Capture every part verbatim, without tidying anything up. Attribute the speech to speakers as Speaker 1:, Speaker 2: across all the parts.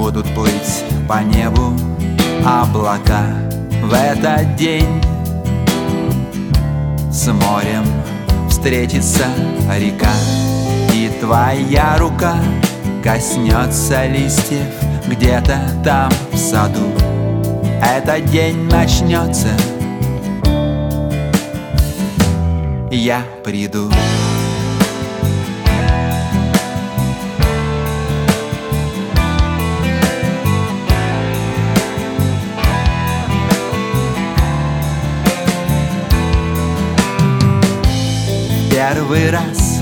Speaker 1: будут плыть по небу облака. В этот день с морем встретится река, и твоя рука коснется листьев где-то там в саду. Этот день начнется, я приду. Первый раз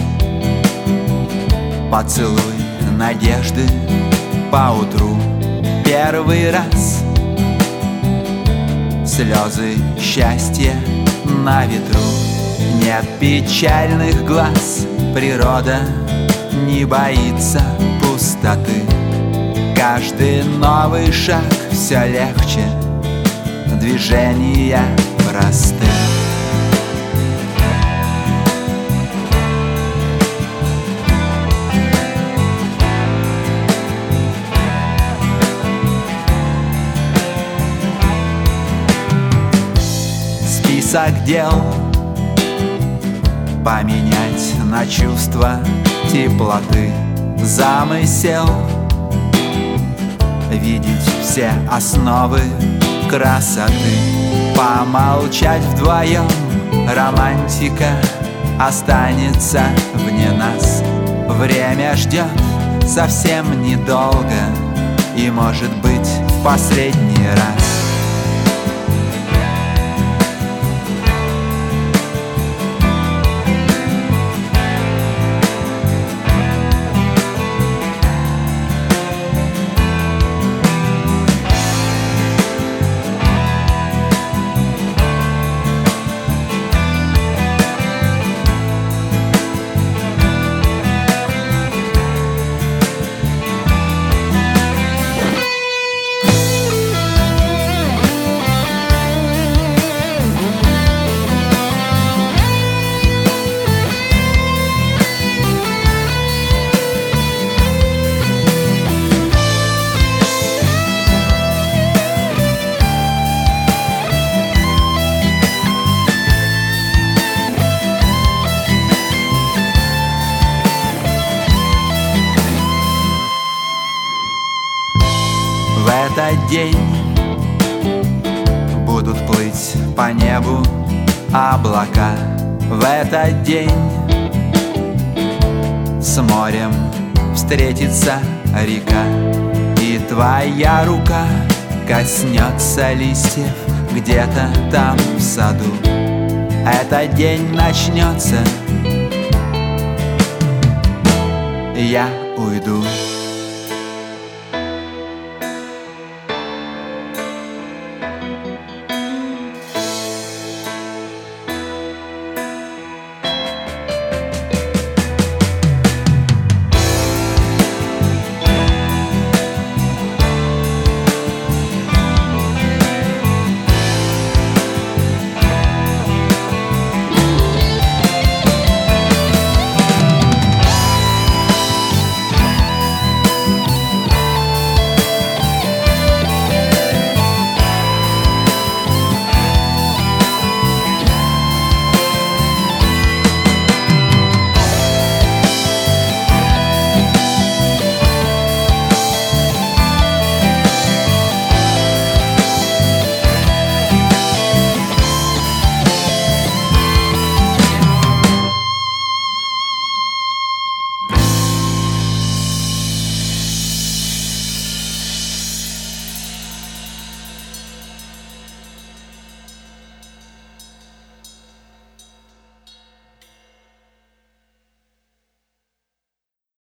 Speaker 1: поцелуй надежды поутру. Первый раз слезы счастья на ветру. Нет печальных глаз, природа не боится пустоты. Каждый новый шаг все легче, движения просты. Список дел поменять на чувство теплоты. Замысел видеть все основы красоты. Помолчать вдвоем, романтика останется вне нас. Время ждет совсем недолго, и может быть в последний раз. В этот день будут плыть по небу облака. В этот день с морем встретится река, и твоя рука коснется листьев где-то там в саду. Этот день начнется, я уйду.